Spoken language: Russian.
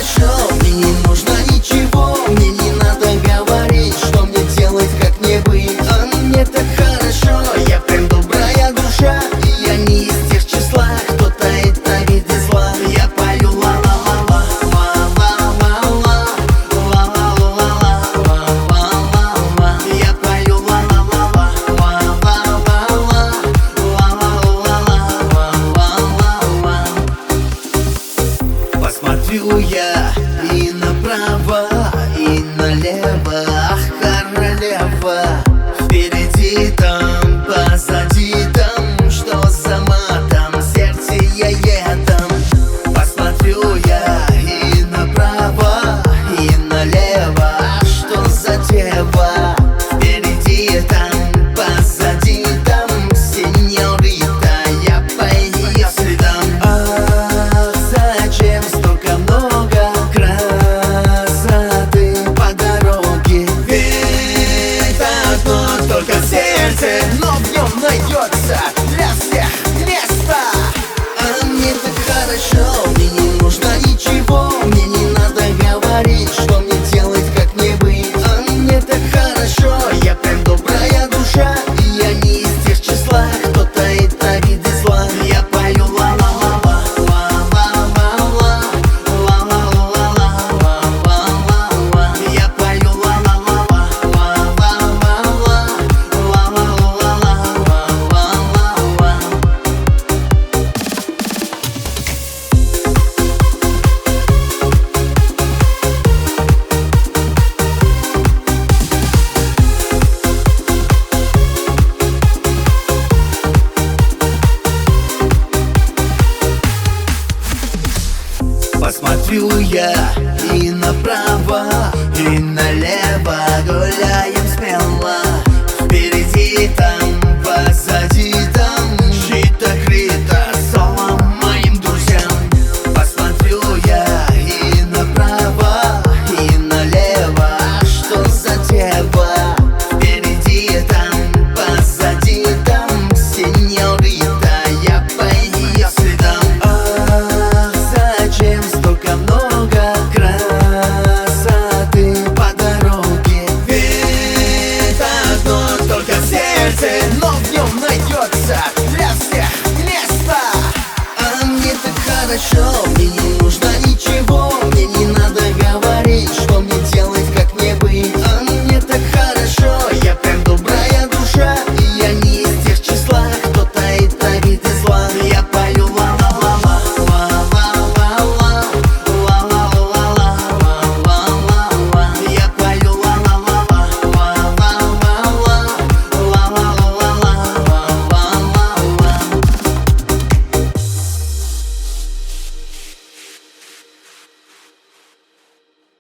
хорошо, мне не нужно ничего. Мне не надо говорить, что мне делать, как мне быть. А мне так хорошо, я прям добрая душа. И я не из тех числа, кто таит на виде зла. Я пою ла-ла-ла-ла, ла-ла-ла-ла, ла-ла-ла-ла, я пою ла-ла-ла-ла, ла-ла-ла-ла, ла-ла-ла-ла. Посмотрю я и направо, и налево, ах, королева. Впереди там, позади там, что за матом, сердце я едом. Посмотрю я и направо, и налево, ах, что за дева. Впереди там, позади там, сеньорита, я по ее следам. Ах, зачем столько много красоты по дороге? Ведь одно только сердце, но в нем найдется для всех место. А мне так хорошо, мне не нужно ничего. Мне не надо говорить, что мне делать, как мне быть. А мне так хорошо, я прям добрая душа. И я не из тех числа, кто таит на виде зла. Я пою ла-ла-ла-ла, ла-ла-ла-ла, ла-ла-ла-ла, ла-ла-ла-ла. Я пою ла-ла-ла-ла, ла-ла-ла-ла, ла-ла-ла-ла, ла-ла-ла-ла. Посмотрю я и направо, и налево, гуляем